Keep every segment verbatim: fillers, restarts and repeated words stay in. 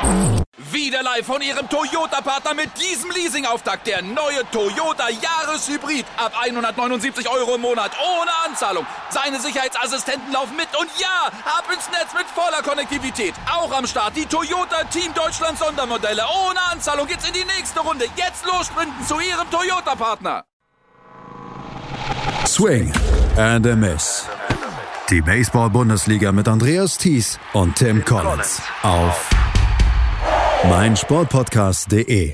Wieder live von Ihrem Toyota-Partner mit diesem Leasing-Auftakt. Der neue Toyota Jahreshybrid. Ab hundertneunundsiebzig Euro im Monat. Ohne Anzahlung. Seine Sicherheitsassistenten laufen mit. Und ja, ab ins Netz mit voller Konnektivität. Auch am Start die Toyota Team Deutschland Sondermodelle. Ohne Anzahlung geht's in die nächste Runde. Jetzt los sprinten zu Ihrem Toyota-Partner. Swing and a Miss. Die Baseball-Bundesliga mit Andreas Thies und Tim Collins. Auf meinsportpodcast punkt de.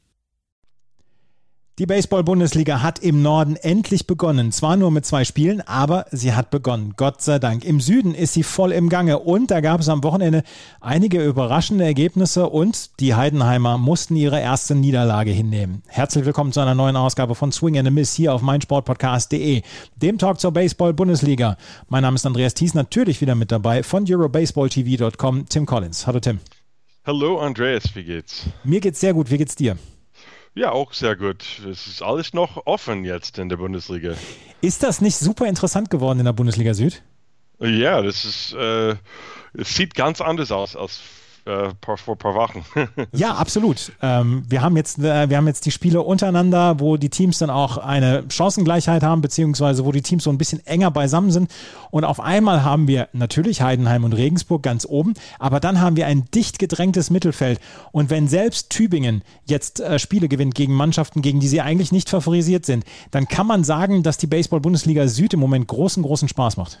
Die Baseball-Bundesliga hat im Norden endlich begonnen. Zwar nur mit zwei Spielen, aber sie hat begonnen. Gott sei Dank. Im Süden ist sie voll im Gange und da gab es am Wochenende einige überraschende Ergebnisse und die Heidenheimer mussten ihre erste Niederlage hinnehmen. Herzlich willkommen zu einer neuen Ausgabe von Swing and a Miss hier auf meinsportpodcast punkt de, dem Talk zur Baseball-Bundesliga. Mein Name ist Andreas Thies, natürlich wieder mit dabei von eurobaseball t v punkt com, Tim Collins. Hallo Tim. Hallo Andreas, wie geht's? Mir geht's sehr gut, wie geht's dir? Ja, auch sehr gut. Es ist alles noch offen jetzt in der Bundesliga. Ist das nicht super interessant geworden in der Bundesliga Süd? Ja, das ist, äh, es sieht ganz anders aus als äh, vor ein paar Wochen. Ja, absolut. Ähm, wir haben jetzt, äh, wir haben jetzt die Spiele untereinander, wo die Teams dann auch eine Chancengleichheit haben, beziehungsweise wo die Teams so ein bisschen enger beisammen sind. Und auf einmal haben wir natürlich Heidenheim und Regensburg ganz oben, aber dann haben wir ein dicht gedrängtes Mittelfeld. Und wenn selbst Tübingen jetzt äh, Spiele gewinnt gegen Mannschaften, gegen die sie eigentlich nicht favorisiert sind, dann kann man sagen, dass die Baseball-Bundesliga Süd im Moment großen, großen Spaß macht.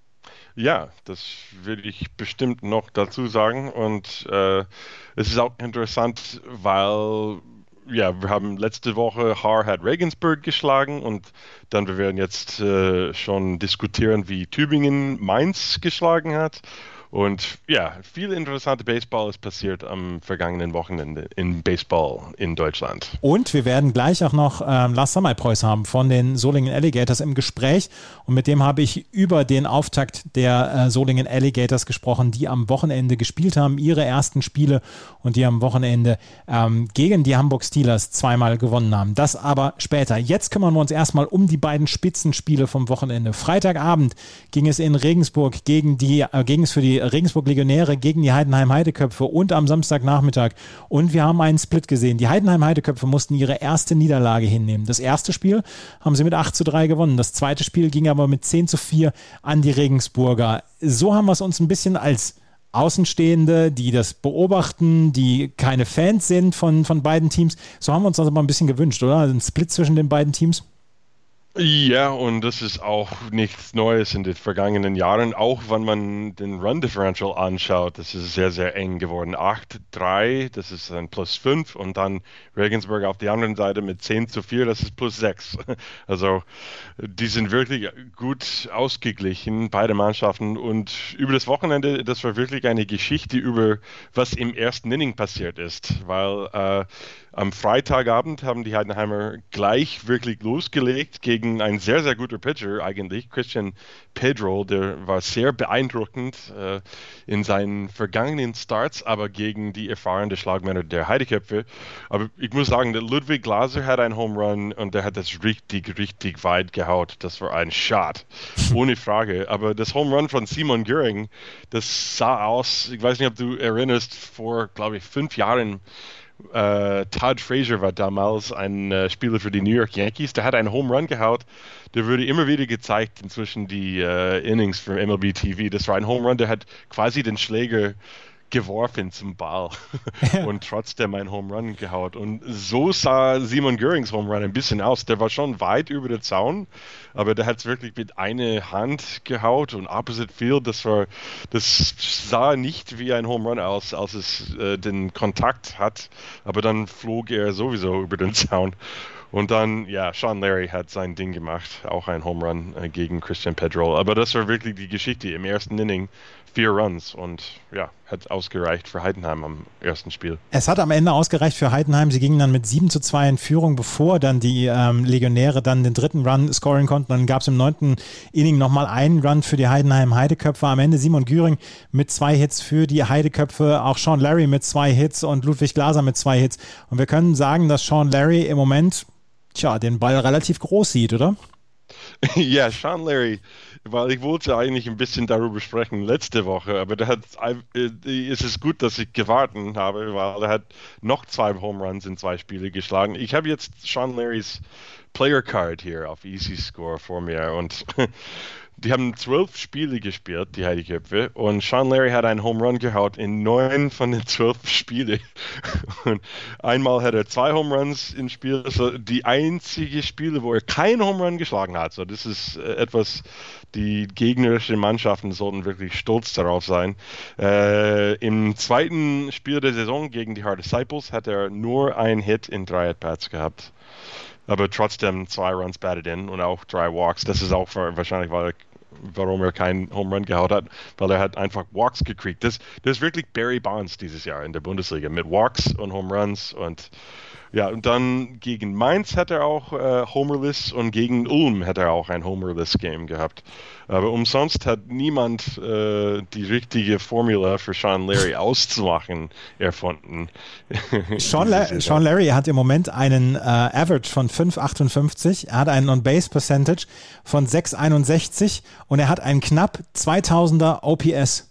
Ja, das will ich bestimmt noch dazu sagen und äh, es ist auch interessant, weil ja, wir haben letzte Woche Haar hat Regensburg geschlagen und dann wir werden jetzt äh, schon diskutieren, wie Tübingen Mainz geschlagen hat. Und ja, viel interessante Baseball ist passiert am vergangenen Wochenende in Baseball in Deutschland. Und wir werden gleich auch noch ähm, Lars Sammerpreuß haben von den Solingen Alligators im Gespräch. Und mit dem habe ich über den Auftakt der äh, Solingen Alligators gesprochen, die am Wochenende gespielt haben, ihre ersten Spiele und die am Wochenende ähm, gegen die Hamburg Steelers zweimal gewonnen haben. Das aber später. Jetzt kümmern wir uns erstmal um die beiden Spitzenspiele vom Wochenende. Freitagabend ging es in Regensburg gegen die, äh, ging es für die Regensburg-Legionäre gegen die Heidenheim-Heideköpfe und am Samstagnachmittag. Und wir haben einen Split gesehen. Die Heidenheim-Heideköpfe mussten ihre erste Niederlage hinnehmen. Das erste Spiel haben sie mit acht zu drei gewonnen. Das zweite Spiel ging aber mit zehn zu vier an die Regensburger. So haben wir es uns ein bisschen als Außenstehende, die das beobachten, die keine Fans sind von, von beiden Teams, so haben wir uns das aber ein bisschen gewünscht, oder? Also ein Split zwischen den beiden Teams. Ja, und das ist auch nichts Neues in den vergangenen Jahren, auch wenn man den Run Differential anschaut, das ist sehr, sehr eng geworden. acht drei, das ist ein plus fünf und dann Regensburg auf der anderen Seite mit zehn zu vier, das ist plus sechs. Also die sind wirklich gut ausgeglichen, beide Mannschaften, und über das Wochenende, das war wirklich eine Geschichte über, was im ersten Inning passiert ist, weil äh, am Freitagabend haben die Heidenheimer gleich wirklich losgelegt gegen einen sehr, sehr guter Pitcher eigentlich, Christian Pedro, der war sehr beeindruckend äh, in seinen vergangenen Starts, aber gegen die erfahrenen Schlagmänner der Heideköpfe. Aber ich muss sagen, der Ludwig Glaser hat einen Home Run und der hat das richtig, richtig weit gehaut. Das war ein Shot, ohne Frage. Aber das Home Run von Simon Göring, das sah aus, ich weiß nicht, ob du erinnerst, vor, glaube ich, fünf Jahren, Uh, Todd Frazier war damals ein uh, Spieler für die New York Yankees. Der hat einen Home Run gehaut. Der wurde immer wieder gezeigt inzwischen die uh, Innings für M L B T V. Das war ein Home Run, der hat quasi den Schläger geworfen zum Ball und trotzdem ein Home Run gehaut. Und so sah Simon Görings Home Run ein bisschen aus. Der war schon weit über der Zaun, aber der hat es wirklich mit einer Hand gehaut und Opposite Field, das war, das sah nicht wie ein Home Run aus, als es äh, den Kontakt hat, aber dann flog er sowieso über den Zaun. Und dann, ja, Sean Larry hat sein Ding gemacht, auch ein Home Run äh, gegen Christian Pedro. Aber das war wirklich die Geschichte im ersten Inning. Vier Runs und ja, hat ausgereicht für Heidenheim am ersten Spiel. Es hat am Ende ausgereicht für Heidenheim. Sie gingen dann mit sieben zu zwei in Führung, bevor dann die ähm, Legionäre dann den dritten Run scoren konnten. Dann gab es im neunten Inning nochmal einen Run für die Heidenheim-Heideköpfe. Am Ende Simon Göring mit zwei Hits für die Heideköpfe, auch Sean Larry mit zwei Hits und Ludwig Glaser mit zwei Hits. Und wir können sagen, dass Sean Larry im Moment, tja, den Ball relativ groß sieht, oder? Ja, Sean Larry, weil ich wollte eigentlich ein bisschen darüber sprechen letzte Woche, aber der hat, äh, es ist gut, dass ich gewartet habe, weil er hat noch zwei Home Runs in zwei Spiele geschlagen. Ich habe jetzt Sean Larrys Player Card hier auf Easy Score vor mir und die haben zwölf Spiele gespielt, die Heideköpfe, und Sean Larry hat einen Home Run gehaut in neun von den zwölf Spielen. Und einmal hat er zwei Home Runs im Spiel, also die einzige Spiele, wo er keinen Home Run geschlagen hat. So, das ist äh, etwas, die gegnerischen Mannschaften sollten wirklich stolz darauf sein. Äh, Im zweiten Spiel der Saison gegen die Hard Disciples hat er nur einen Hit in drei At-Bats gehabt. Aber trotzdem zwei Runs batted in und auch drei Walks. Das ist auch wahrscheinlich, weil er, warum er keinen Home Run gehaut hat, weil er hat einfach Walks gekriegt. Das, das ist wirklich Barry Bonds dieses Jahr in der Bundesliga mit Walks und Home Runs. Und ja, und dann gegen Mainz hat er auch äh, Homerless und gegen Ulm hat er auch ein Homerless-Game gehabt. Aber umsonst hat niemand äh, die richtige Formula für Sean Larry auszumachen erfunden. Sean, La- Sean Larry hat im Moment einen äh, Average von fünf Komma achtundfünfzig, er hat einen On-Base-Percentage von sechs Komma einundsechzig und er hat einen knapp zweitausender O P S.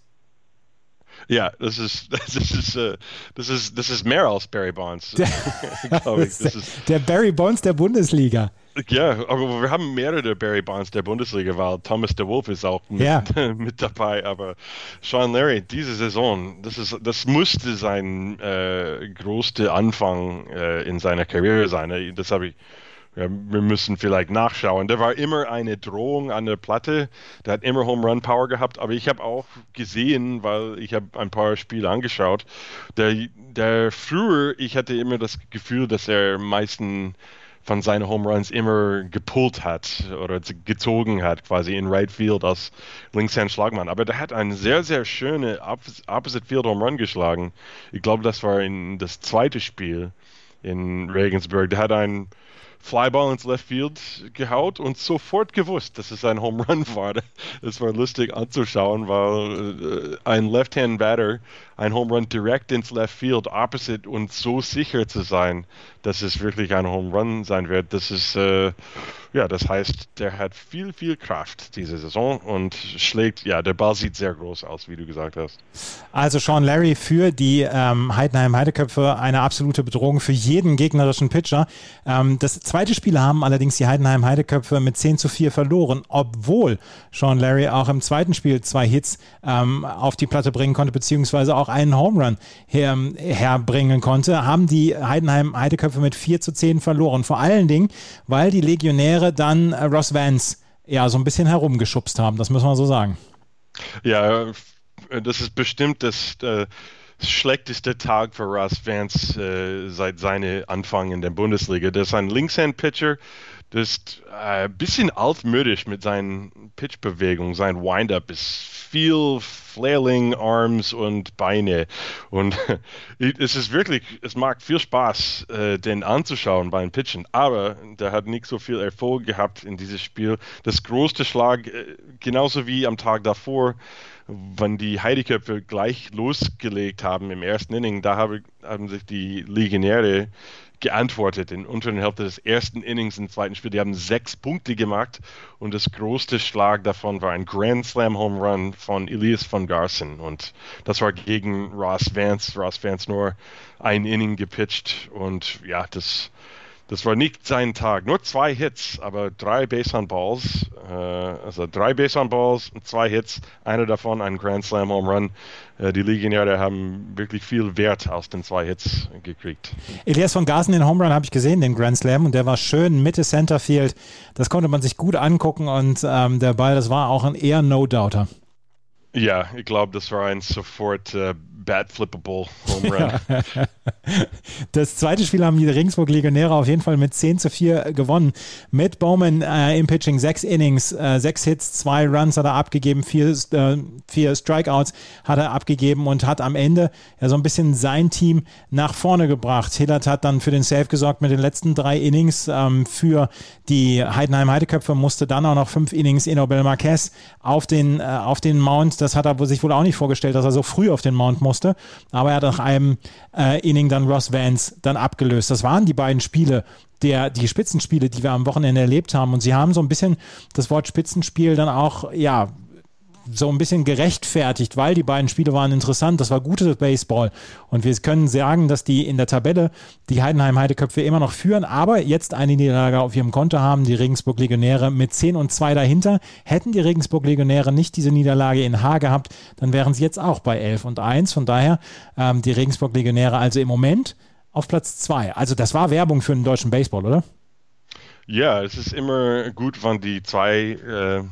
Ja, das ist das ist äh, das ist das ist mehr als Barry Bonds. Der, ich. Das ist, der Barry Bonds der Bundesliga. Ja, aber wir haben mehrere Barry Bonds der Bundesliga, weil Thomas DeWolf ist auch mit, ja. mit dabei. Aber Sean Larry, diese Saison, das ist das musste sein äh, größter Anfang äh, in seiner Karriere sein. Das habe ich. Ja, wir müssen vielleicht nachschauen. Der war immer eine Drohung an der Platte. Der hat immer Home Run Power gehabt. Aber ich habe auch gesehen, weil ich habe ein paar Spiele angeschaut, der, der früher, ich hatte immer das Gefühl, dass er meistens von seinen Home Runs immer gepullt hat oder gezogen hat, quasi in Right Field als Linkshand-Schlagmann. Aber der hat einen sehr, sehr schönen Opposite Field Home Run geschlagen. Ich glaube, das war in das zweite Spiel in Regensburg. Der hat einen Flyball ins Left Field gehaut und sofort gewusst, dass es ein Home Run war. Es war lustig anzuschauen, weil äh, ein Left-Hand-Batter ein Home Run direkt ins Left Field, opposite, und so sicher zu sein, dass es wirklich ein Home Run sein wird, das ist, äh, ja, das heißt, der hat viel, viel Kraft diese Saison und schlägt, ja, der Ball sieht sehr groß aus, wie du gesagt hast. Also Sean Larry für die ähm, Heidenheim-Heideköpfe eine absolute Bedrohung für jeden gegnerischen Pitcher. Ähm, das zweite Spiel haben allerdings die Heidenheim-Heideköpfe mit zehn zu vier verloren, obwohl Sean Larry auch im zweiten Spiel zwei Hits ähm, auf die Platte bringen konnte, beziehungsweise auch einen Home Run her, herbringen konnte, haben die Heidenheim-Heideköpfe mit vier zu zehn verloren. Vor allen Dingen, weil die Legionäre dann äh, Ross Vance ja so ein bisschen herumgeschubst haben, das müssen wir so sagen. Ja, das ist bestimmt das äh, schlechteste Tag für Ross Vance äh, seit seinem Anfang in der Bundesliga. Das ist ein Linkshand-Pitcher, das ist ein äh, bisschen altmodisch mit seinen Pitchbewegungen. Sein Wind-Up ist viel Flailing Arms und Beine. Und es ist wirklich, es macht viel Spaß, äh, den anzuschauen beim Pitchen. Aber der hat nicht so viel Erfolg gehabt in diesem Spiel. Das größte Schlag, äh, genauso wie am Tag davor, wenn die Heideköpfe gleich losgelegt haben im ersten Inning, da habe, haben sich die Legionäre geantwortet in der unteren Hälfte des ersten Innings im zweiten Spiel. Die haben sechs Punkte gemacht und das größte Schlag davon war ein Grand Slam Home Run von Elias von Garson und das war gegen Ross Vance. Ross Vance nur ein Inning gepitcht und ja, das Das war nicht sein Tag. Nur zwei Hits, aber drei Base-on-Balls. Äh, also drei Base-on-Balls und zwei Hits. Einer davon ein Grand Slam Home Run. Äh, die Legionäre haben wirklich viel Wert aus den zwei Hits gekriegt. Elias von Garson, den Home Run habe ich gesehen, den Grand Slam. Und der war schön Mitte Centerfield. Das konnte man sich gut angucken. Und ähm, der Ball, das war auch ein eher No-Doubter. Ja, ich glaube, das war ein sofort äh, Bat-Flippable Home Run. Das zweite Spiel haben die Regensburg Legionäre auf jeden Fall mit zehn zu vier gewonnen. Mit Bowman äh, im Pitching, sechs Innings, äh, sechs Hits, zwei Runs hat er abgegeben, vier, äh, vier Strikeouts hat er abgegeben und hat am Ende ja so ein bisschen sein Team nach vorne gebracht. Hillert hat dann für den Save gesorgt mit den letzten drei Innings ähm, für die Heidenheim-Heideköpfe, musste dann auch noch fünf Innings Enobel Marquez auf den, äh, auf den Mount. Das hat er sich wohl auch nicht vorgestellt, dass er so früh auf den Mount muss. musste. Aber er hat nach einem äh, Inning dann Ross Vance dann abgelöst. Das waren die beiden Spiele, der, die Spitzenspiele, die wir am Wochenende erlebt haben. Und sie haben so ein bisschen das Wort Spitzenspiel dann auch, ja, so ein bisschen gerechtfertigt, weil die beiden Spiele waren interessant, das war gutes Baseball und wir können sagen, dass die in der Tabelle die Heidenheim-Heideköpfe immer noch führen, aber jetzt eine Niederlage auf ihrem Konto haben, die Regensburg-Legionäre mit zehn und zwei dahinter. Hätten die Regensburg-Legionäre nicht diese Niederlage in Haar gehabt, dann wären sie jetzt auch bei elf und eins, von daher ähm, die Regensburg-Legionäre also im Moment auf Platz zwei. Also das war Werbung für den deutschen Baseball, oder? Ja, es ist immer gut, wenn die zwei äh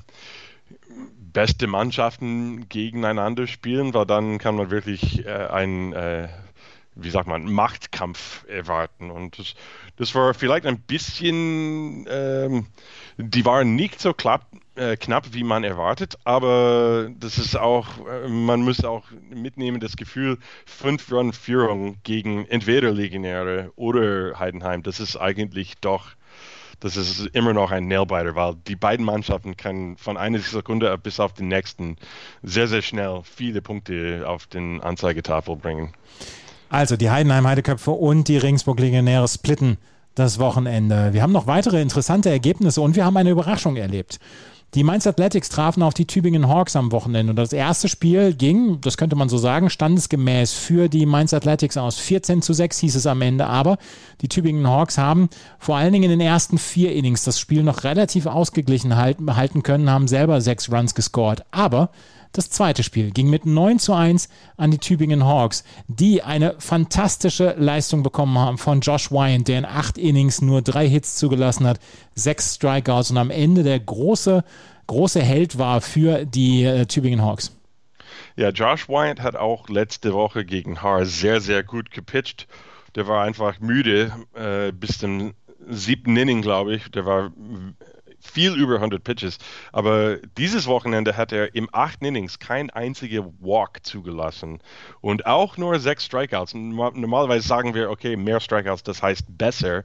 beste Mannschaften gegeneinander spielen, weil dann kann man wirklich äh, einen, äh, wie sagt man, Machtkampf erwarten. Und das, das war vielleicht ein bisschen, ähm, die waren nicht so klapp, äh, knapp, wie man erwartet, aber das ist auch, äh, man muss auch mitnehmen, das Gefühl, fünf-Run-Führung gegen entweder Legionäre oder Heidenheim, das ist eigentlich doch Das ist immer noch ein Nailbiter, weil die beiden Mannschaften können von einer Sekunde bis auf den nächsten sehr, sehr schnell viele Punkte auf den Anzeigetafel bringen. Also die Heidenheim-Heideköpfe und die Regensburg-Legionäre splitten das Wochenende. Wir haben noch weitere interessante Ergebnisse und wir haben eine Überraschung erlebt. Die Mainz Athletics trafen auf die Tübingen Hawks am Wochenende und das erste Spiel ging, das könnte man so sagen, standesgemäß für die Mainz Athletics aus. vierzehn zu sechs hieß es am Ende, aber die Tübingen Hawks haben vor allen Dingen in den ersten vier Innings das Spiel noch relativ ausgeglichen halten, halten können, haben selber sechs Runs gescored, aber das zweite Spiel ging mit neun zu eins an die Tübingen Hawks, die eine fantastische Leistung bekommen haben von Josh Wyant, der in acht Innings nur drei Hits zugelassen hat, sechs Strikeouts und am Ende der große, große Held war für die äh, Tübingen Hawks. Ja, Josh Wyant hat auch letzte Woche gegen Haar sehr, sehr gut gepitcht. Der war einfach müde äh, bis zum siebten Inning, glaube ich. Der war viel über hundert Pitches, aber dieses Wochenende hat er im achten Innings kein einziger Walk zugelassen und auch nur sechs Strikeouts. Normalerweise sagen wir, okay, mehr Strikeouts, das heißt besser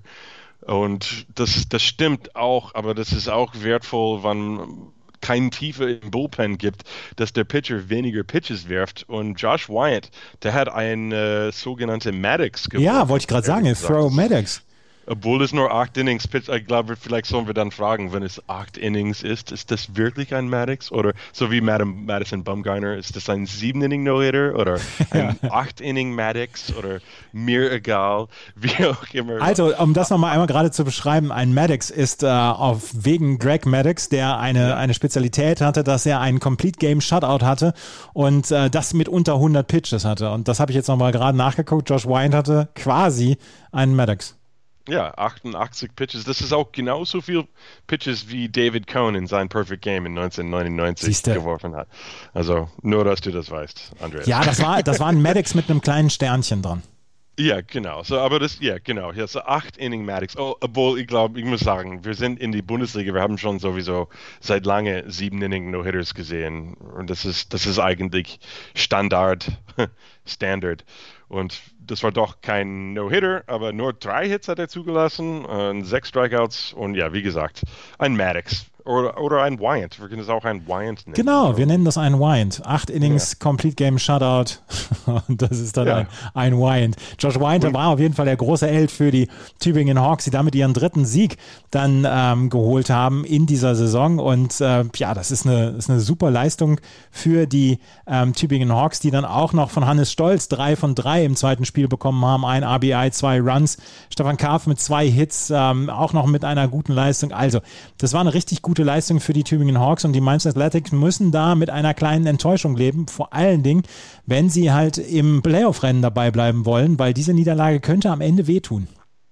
und das, das stimmt auch, aber das ist auch wertvoll, wenn kein Tiefe im Bullpen gibt, dass der Pitcher weniger Pitches wirft und Josh Wyant, der hat ein äh, sogenannte Maddox geworfen. Ja, wollte ich gerade sagen, Throw Maddox. Obwohl es nur acht Innings pitcht, ich glaube, vielleicht sollen wir dann fragen, wenn es acht Innings ist, ist das wirklich ein Maddox? Oder so wie Madam, Madison Bumgarner, ist das ein sieben-Inning-No-Hitter oder ein ja. acht-Inning-Maddox oder mir egal, wie auch immer. Also, um das nochmal einmal gerade zu beschreiben, ein Maddox ist äh, auf wegen Greg Maddox, der eine, ja. eine Spezialität hatte, dass er einen Complete-Game-Shutout hatte und äh, das mit unter hundert Pitches hatte. Und das habe ich jetzt nochmal gerade nachgeguckt. Josh Wyant hatte quasi einen Maddox. Ja, achtundachtzig Pitches. Das ist auch genauso viel Pitches wie David Cohn in sein Perfect Game in neunzehnhundertneunundneunzig Siehste. geworfen hat. Also nur, dass du das weißt, Andreas. Ja, das war, das war ein Maddox mit einem kleinen Sternchen dran. Ja, genau. So, aber das, ja, genau. Hier so acht Inning Maddox. Oh, obwohl, ich glaube, ich muss sagen, wir sind in die Bundesliga, wir haben schon sowieso seit lange sieben Inning No-Hitters gesehen. Und das ist, das ist eigentlich Standard, Standard. Und das war doch kein No-Hitter, aber nur drei Hits hat er zugelassen, äh, sechs Strikeouts und ja, wie gesagt, ein Maddox. Oder, oder ein Wyant. Wir können es auch ein Wyant nennen. Genau, wir nennen das ein Wyant. Acht Innings, ja. Complete Game Shutout. Und das ist dann ja. ein, ein Wyant. Josh Wyant und war auf jeden Fall der große Held für die Tübingen Hawks, die damit ihren dritten Sieg dann ähm, geholt haben in dieser Saison. Und äh, ja, das ist eine, ist eine super Leistung für die ähm, Tübingen Hawks, die dann auch noch von Hannes Stolz drei von drei im zweiten Spiel bekommen haben. Ein R B I, zwei Runs. Stefan Karpf mit zwei Hits, ähm, auch noch mit einer guten Leistung. Also, das war eine richtig gute Leistung für die Tübingen Hawks und die Mainz Athletics müssen da mit einer kleinen Enttäuschung leben, vor allen Dingen, wenn sie halt im Playoff-Rennen dabei bleiben wollen, weil diese Niederlage könnte am Ende wehtun.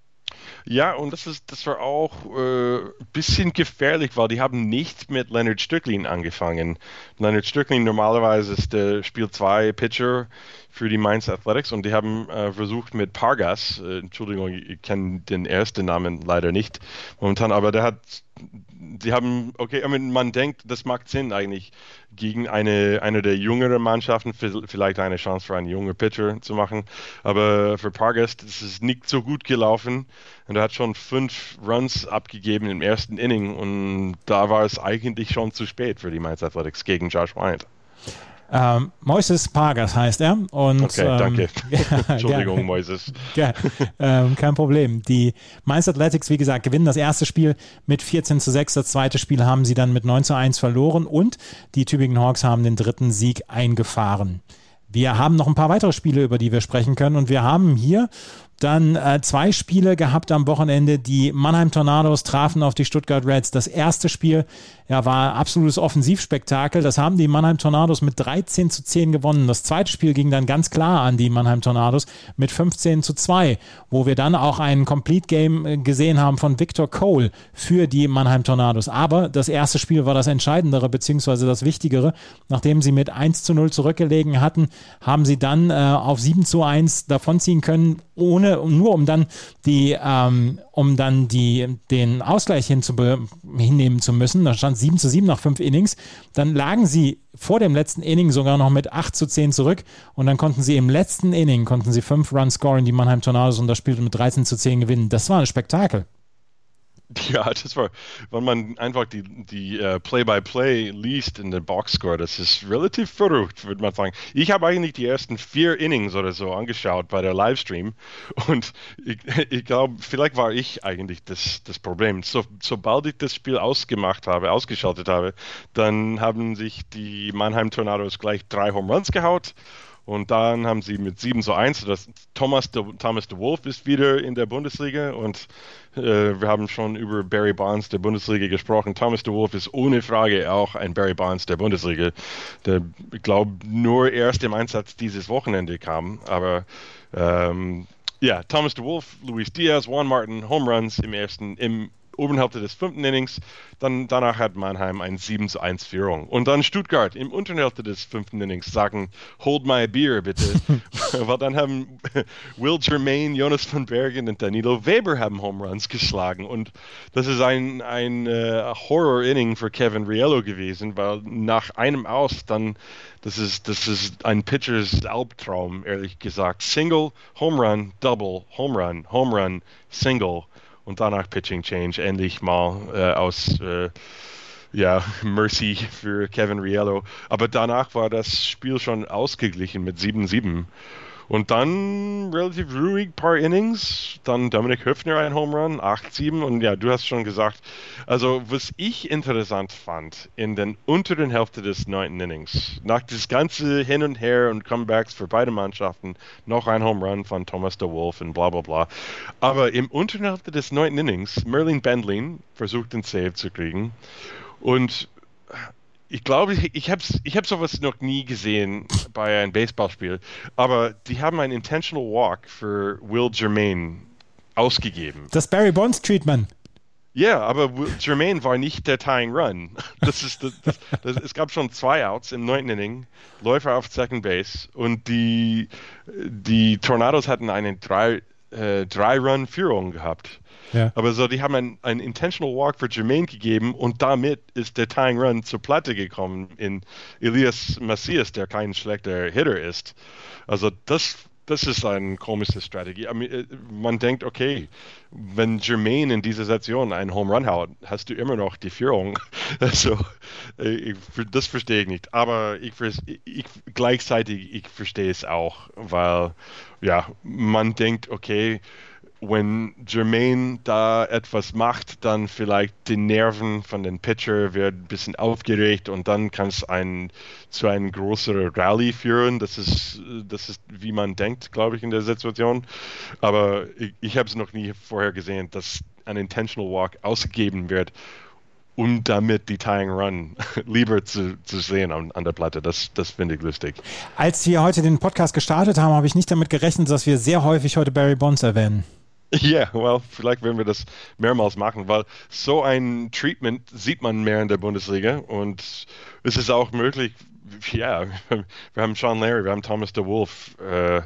Ja, und das ist, das war auch ein äh, bisschen gefährlich, weil die haben nicht mit Leonard Stücklin angefangen. Leonard Stücklin normalerweise ist der Spiel zwei Pitcher für die Mainz Athletics und die haben äh, versucht mit Pargas, äh, Entschuldigung, ich kenne den ersten Namen leider nicht momentan, aber der hat, die haben, okay, I mean, man denkt, das macht Sinn eigentlich, gegen eine, eine der jüngeren Mannschaften vielleicht eine Chance für einen jungen Pitcher zu machen, aber für Pargas das ist nicht so gut gelaufen und er hat schon fünf Runs abgegeben im ersten Inning und da war es eigentlich schon zu spät für die Mainz Athletics gegen Josh Wyant. Ähm, Moises Pargas heißt er. Und, okay, danke. Ähm, Entschuldigung, ja, Moises. Ja, ähm, kein Problem. Die Mainz Athletics, wie gesagt, gewinnen das erste Spiel mit vierzehn zu sechs. Das zweite Spiel haben sie dann mit neun zu eins verloren und die Tübingen Hawks haben den dritten Sieg eingefahren. Wir haben noch ein paar weitere Spiele, über die wir sprechen können und wir haben hier dann äh, zwei Spiele gehabt am Wochenende. Die Mannheim Tornados trafen auf die Stuttgart Reds. Das erste Spiel ja, war absolutes Offensivspektakel. Das haben die Mannheim Tornados mit dreizehn zu zehn gewonnen. Das zweite Spiel ging dann ganz klar an die Mannheim Tornados mit fünfzehn zu zwei, wo wir dann auch ein Complete Game gesehen haben von Victor Cole für die Mannheim Tornados. Aber das erste Spiel war das Entscheidendere beziehungsweise das Wichtigere. Nachdem sie mit eins zu null zurückgelegen hatten, haben sie dann äh, auf sieben zu eins davonziehen können, ohne nur um dann die ähm, um dann die den Ausgleich hinzube- hinnehmen zu müssen. Da stand sieben zu sieben nach fünf Innings. Dann lagen sie vor dem letzten Inning sogar noch mit acht zu zehn zurück und dann konnten sie im letzten Inning konnten sie fünf Runs scoren, die Mannheim Tornados, und das Spiel mit dreizehn zu zehn gewinnen. Das war ein Spektakel. Ja, das war, wenn man einfach die, die uh, Play-by-Play liest in der Boxscore, das ist relativ verrückt, würde man sagen. Ich habe eigentlich die ersten vier Innings oder so angeschaut bei der Livestream und ich, ich glaube, vielleicht war ich eigentlich das, das Problem. So, sobald ich das Spiel ausgemacht habe, ausgeschaltet habe, dann haben sich die Mannheim Tornados gleich drei Home Runs gehaut. Und dann haben sie mit sieben zu eins, das Thomas de, Thomas de Wolf ist wieder in der Bundesliga und äh, wir haben schon über Barry Bonds der Bundesliga gesprochen. Thomas de Wolf ist ohne Frage auch ein Barry Bonds der Bundesliga, der, ich glaube, nur erst im Einsatz dieses Wochenende kam. Aber ähm, ja, Thomas de Wolf, Luis Diaz, Juan Martin, Home Runs im ersten, im oberen Hälfte des fünften Innings, dann danach hat Mannheim ein sieben zu eins Führung. Und dann Stuttgart im unteren Hälfte des fünften Innings sagen, hold my beer bitte. Weil dann haben Will Germain, Jonas von Bergen und Danilo Weber haben Home Runs geschlagen. Und das ist ein, ein uh, Horror-Inning für Kevin Riello gewesen, weil nach einem Aus dann, das ist, das ist ein Pitchers Albtraum, ehrlich gesagt. Single, Home Run, Double, Home Run, Home Run, Single. Und danach Pitching Change, endlich mal äh, aus äh, ja, Mercy für Kevin Riello. Aber danach war das Spiel schon ausgeglichen mit sieben sieben. Und dann relativ ruhig, paar Innings. Dann Dominik Höfner ein Home Run, acht sieben. Und ja, du hast schon gesagt, also was ich interessant fand in den unteren Hälfte des neunten Innings, nach das ganze Hin und Her und Comebacks für beide Mannschaften, noch ein Home Run von Thomas de Wolf und bla bla bla. Aber im unteren Hälfte des neunten Innings, Merlin Bendlin versucht den Save zu kriegen. Und ich glaube, ich, ich habe ich hab sowas noch nie gesehen bei einem Baseballspiel, aber die haben einen Intentional Walk für Will Germain ausgegeben. Das Barry Bonds Treatment. Ja, aber Will Germain war nicht der Tying Run. Das ist, das, das, das, es gab schon zwei Outs im neunten Inning, Läufer auf Second Base und die, die Tornados hatten eine drei, äh, drei Run Führung gehabt. Ja. Aber so, die haben einen, einen Intentional Walk für Jermaine gegeben und damit ist der Tying Run zur Platte gekommen in Elias Macias, der kein schlechter Hitter ist. Also das, das ist eine komische Strategie. I mean, man denkt, okay, wenn Jermaine in dieser Situation einen Home Run haut, hast du immer noch die Führung. Also ich, das verstehe ich nicht. Aber ich, ich gleichzeitig, ich verstehe es auch, weil ja, man denkt, okay, wenn Jermaine da etwas macht, dann vielleicht die Nerven von den Pitcher wird ein bisschen aufgeregt und dann kann es ein, zu einem größeren Rally führen. Das ist, das ist, wie man denkt, glaube ich, in der Situation. Aber ich, ich habe es noch nie vorher gesehen, dass ein Intentional Walk ausgegeben wird, um damit die Tying Run lieber zu, zu sehen an, an der Platte. Das, das finde ich lustig. Als wir heute den Podcast gestartet haben, habe ich nicht damit gerechnet, dass wir sehr häufig heute Barry Bonds erwähnen. Ja, yeah, well, vielleicht werden wir das mehrmals machen, weil so ein Treatment sieht man mehr in der Bundesliga und es ist auch möglich, ja, wir haben Sean Larry, wir haben Thomas de Wolf, äh,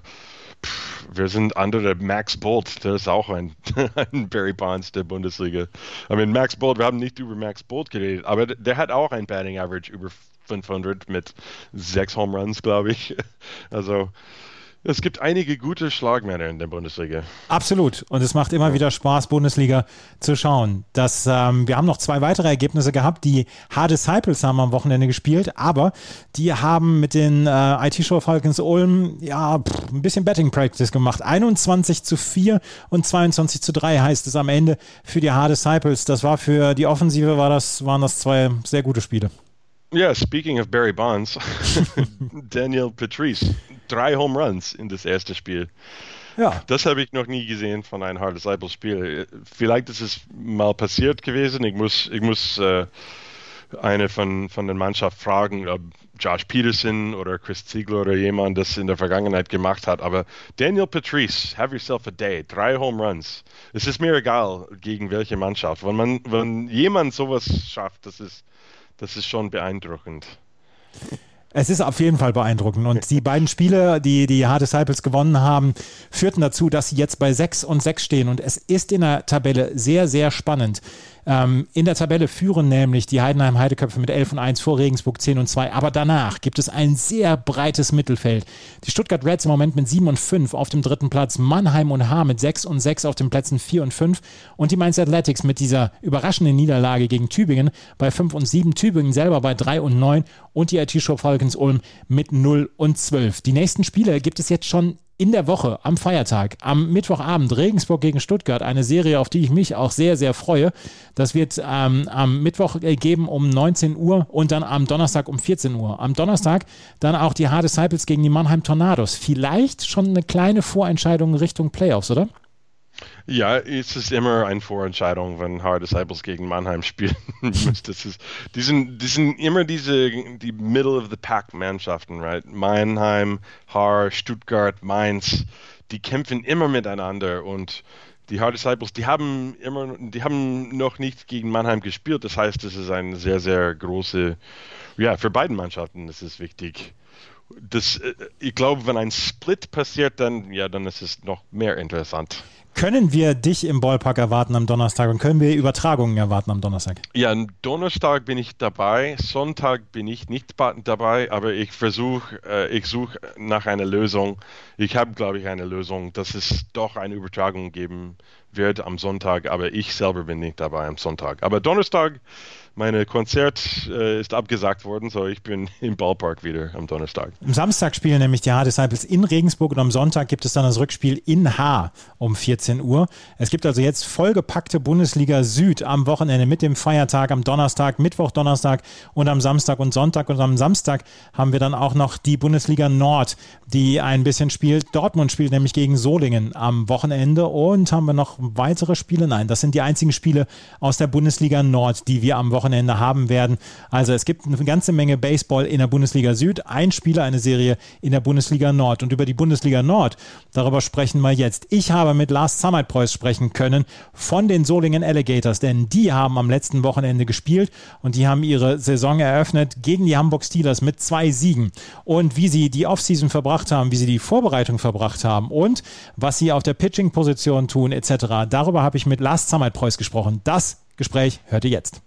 wir sind andere, Max Bolt, der ist auch ein, ein Barry Bonds der Bundesliga. I mean, Max Bolt, wir haben nicht über Max Bolt geredet, aber der hat auch ein Batting Average über fünfhundert mit sechs Home Runs, glaube ich. Also Es gibt einige gute Schlagmänner in der Bundesliga. Absolut. Und es macht immer wieder Spaß, Bundesliga zu schauen. Das, ähm, wir haben noch zwei weitere Ergebnisse gehabt. Die H-Disciples haben am Wochenende gespielt, aber die haben mit den äh, I T-Show Falcons Ulm ja, pff, ein bisschen Betting Practice gemacht. einundzwanzig zu vier und zweiundzwanzig zu drei heißt es am Ende für die H-Disciples. Das war für die Offensive, war das, waren das zwei sehr gute Spiele. Ja, yeah, speaking of Barry Bonds, Daniel Patrice, drei Home Runs in das erste Spiel. Ja. Das habe ich noch nie gesehen von einem H-Disciples-Spiel. Vielleicht ist es mal passiert gewesen. Ich muss, ich muss äh, eine von, von der Mannschaft fragen, ob Josh Peterson oder Chris Ziegler oder jemand das in der Vergangenheit gemacht hat. Aber Daniel Patrice, have yourself a day, drei Home Runs. Es ist mir egal, gegen welche Mannschaft. Wenn man, wenn jemand sowas schafft, das ist Das ist schon beeindruckend. Es ist auf jeden Fall beeindruckend. Und die beiden Spiele, die die H-Disciples gewonnen haben, führten dazu, dass sie jetzt bei sechs und sechs stehen. Und es ist in der Tabelle sehr, sehr spannend. Ähm, in der Tabelle führen nämlich die Heidenheim Heideköpfe mit elf und eins vor Regensburg zehn und zwei. Aber danach gibt es ein sehr breites Mittelfeld. Die Stuttgart Reds im Moment mit sieben und fünf auf dem dritten Platz. Mannheim und Haar mit sechs und sechs auf den Plätzen vier und fünf. Und die Mainz Athletics mit dieser überraschenden Niederlage gegen Tübingen bei fünf und sieben. Tübingen selber bei drei und neun. Und die I T-Show Falcons Ulm mit null und zwölf. Die nächsten Spiele gibt es jetzt schon in der Woche, am Feiertag, am Mittwochabend, Regensburg gegen Stuttgart, eine Serie, auf die ich mich auch sehr, sehr freue. Das wird ähm, am Mittwoch äh, geben um neunzehn Uhr und dann am Donnerstag um vierzehn Uhr. Am Donnerstag dann auch die H-Disciples gegen die Mannheim Tornados. Vielleicht schon eine kleine Vorentscheidung Richtung Playoffs, oder? Ja, es ist immer eine Vorentscheidung, wenn H-Disciples gegen Mannheim spielen. das ist, die, sind, die sind immer diese, die Middle-of-the-Pack-Mannschaften, right? Mannheim, Haar, Stuttgart, Mainz, die kämpfen immer miteinander und die H-Disciples, die haben immer, die haben noch nicht gegen Mannheim gespielt. Das heißt, es ist eine sehr, sehr große, ja, für beide Mannschaften ist es wichtig. Das, ich glaube, wenn ein Split passiert, dann, ja, dann ist es noch mehr interessant. Können wir dich im Ballpark erwarten am Donnerstag und können wir Übertragungen erwarten am Donnerstag? Ja, am Donnerstag bin ich dabei, Sonntag bin ich nicht dabei, aber ich versuche, äh, ich suche nach einer Lösung. Ich habe, glaube ich, eine Lösung, dass es doch eine Übertragung geben wird am Sonntag, aber ich selber bin nicht dabei am Sonntag. Aber Donnerstag, mein Konzert äh, ist abgesagt worden, so ich bin im Ballpark wieder am Donnerstag. Am Samstag spielen nämlich die H-Disciples in Regensburg und am Sonntag gibt es dann das Rückspiel in Haar um vierzehn Uhr. Es gibt also jetzt vollgepackte Bundesliga Süd am Wochenende mit dem Feiertag am Donnerstag, Mittwoch, Donnerstag und am Samstag und Sonntag. Und am Samstag haben wir dann auch noch die Bundesliga Nord, die ein bisschen spielt. Dortmund spielt nämlich gegen Solingen am Wochenende und haben wir noch weitere Spiele? Nein, das sind die einzigen Spiele aus der Bundesliga Nord, die wir am Wochenende haben werden. Also es gibt eine ganze Menge Baseball in der Bundesliga Süd, ein Spieler, eine Serie in der Bundesliga Nord. Und über die Bundesliga Nord, darüber sprechen wir jetzt. Ich habe mit Lars Sammertpreuß sprechen können von den Solingen Alligators, denn die haben am letzten Wochenende gespielt und die haben ihre Saison eröffnet gegen die Hamburg Steelers mit zwei Siegen. Und wie sie die Offseason verbracht haben, wie sie die Vorbereitung verbracht haben und was sie auf der Pitching-Position tun et cetera. Darüber habe ich mit Lars Sammertpreuß gesprochen. Das Gespräch hört ihr jetzt.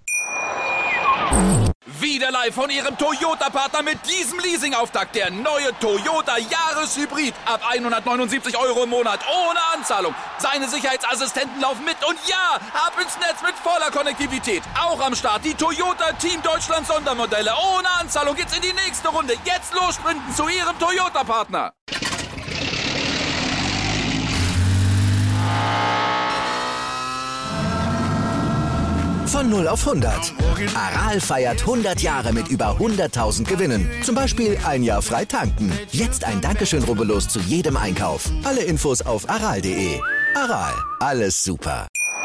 Wieder live von Ihrem Toyota-Partner mit diesem Leasing-Auftakt. Der neue Toyota Jahreshybrid. Ab hundertneunundsiebzig Euro im Monat. Ohne Anzahlung. Seine Sicherheitsassistenten laufen mit. Und ja, ab ins Netz mit voller Konnektivität. Auch am Start die Toyota Team Deutschland Sondermodelle. Ohne Anzahlung geht's in die nächste Runde. Jetzt los sprinten zu Ihrem Toyota-Partner. Von null auf hundert. Aral feiert hundert Jahre mit über hunderttausend Gewinnen. Zum Beispiel ein Jahr frei tanken. Jetzt ein Dankeschön, rubbellos zu jedem Einkauf. Alle Infos auf aral punkt de. Aral, alles super.